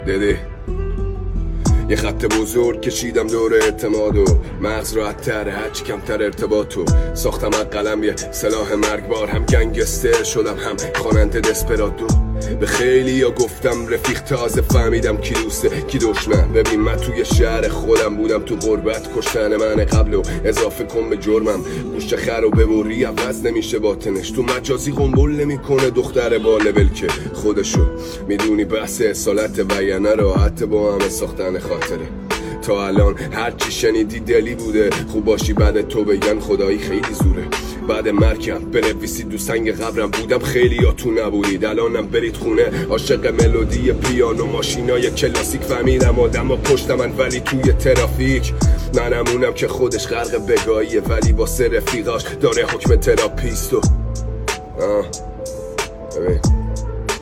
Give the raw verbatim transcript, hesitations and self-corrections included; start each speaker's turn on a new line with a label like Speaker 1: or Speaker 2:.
Speaker 1: دیدی یه خط بزرگ کشیدم دور اعتماد و مغز راحت تره هرچی کمتر ارتباطو ساختم از قلم یه سلاح مرگبار. هم گنگستر شدم هم خواننده دسپرادو. به خیلی یا گفتم رفیق تازه فهمیدم کی دوسته کی دشمن. ببین من توی شهر خودم بودم تو غربت کشتن من قبل و اضافه کن به جرمم. گوشت خر و ببری عوض نمیشه باطنش. تو مجازی قنبل نمیکنه دختر با لول که خودشو میدونی. بحث اصالت وینه راحت با همه ساختن خاطره. تا الان هرچی شنیدی دلی بوده. خوب باشی بعد تو بگن خدایی خیلی زوره. بعد مرگم بنویسید دو سنگ قبرم بودم خیلی یا تو نبودید. الانم برید خونه عاشق ملودی پیانو ماشینای کلاسیک. فهمیدم آدم ها پشت من ولی توی ترافیک منمونم که خودش غرق بگاهیه ولی واسه رفیقاش داره حکم تراپیستو. آه ببین